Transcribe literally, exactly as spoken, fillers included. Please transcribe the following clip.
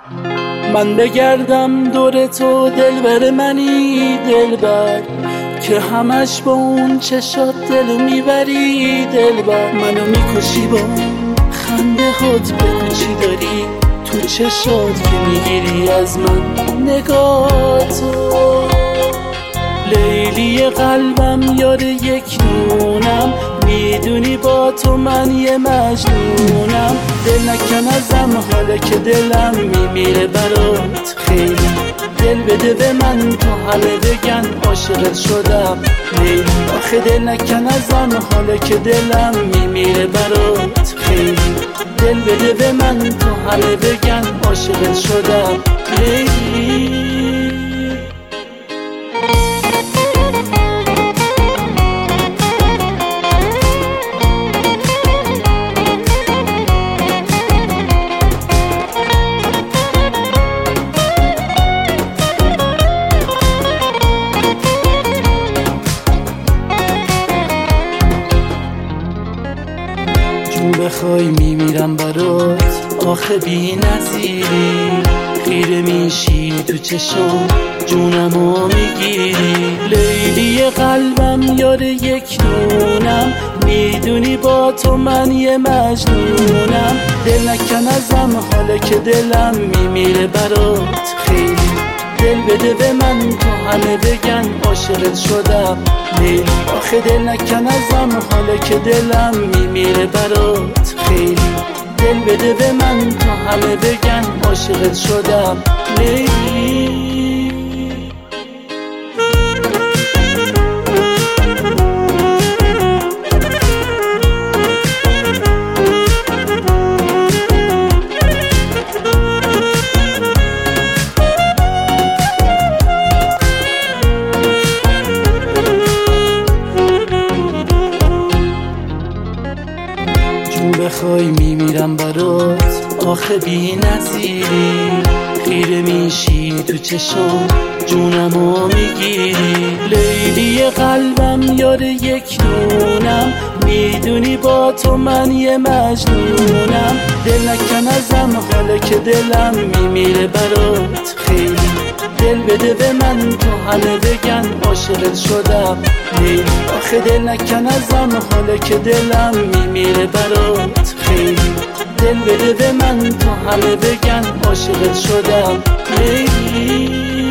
من بگردم دور تو دلبر منی دلبر، که همش با اون چشات دلو میبری دلبر. منو میکشی با خنده هات، بگو چی داری تو چشات که میگیری از من نگاه تو. لیلی قلبم یار یک نونم، میدونی با تو من یه مجنونم. دل نکن ازم حالا که دلم میمیره برات خیلی. دل بده به من تو همه بگن عاشقت شدم لیلی. آخه دل نکن ازم حالا که دلم میمیره برات خیلی. دل بده به من تو همه بگن عاشقت شدم لیلی. جون بخوای میمیرم برات آخه بی نظیری. خیره میشی تو چشم جونمو میگیری. لیلی قلبم یار یک نونم، میدونی با تو من یه مجنونم. دل نکن ازم حالا که دلم میمیره برات خیلی. دل بده به من تو همه بگن عاشقت شدم لیلی. آخه دل نکن ازم حالا که دلم میمیره برات خیلی. دل بده به من تو همه بگن عاشقت شدم لیلی. بخوای میمیرم برات آخه بی نظیری. خیره میشی تو چشم جونمو میگیری. لیلی قلبم یار یک نونم، میدونی با تو من یه مجنونم. دل نکن ازم حالا که دلم میمیره برات خیلی. دل بده به من تو همه بگن عاشقت شدم لیلی. آخه دل نکن ازم حالا که دلم میمیره برات خیلی. دل بده به من تو همه بگن عاشقت شدم لیلی.